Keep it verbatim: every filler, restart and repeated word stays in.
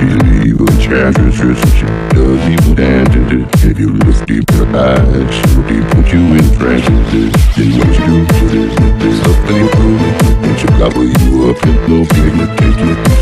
evil enchantress, she does evil dances. If you look deep in her eyes, she will deep put you in trances. Then what you do to this, there's something improvement, and she'll gobble you up and no big taste.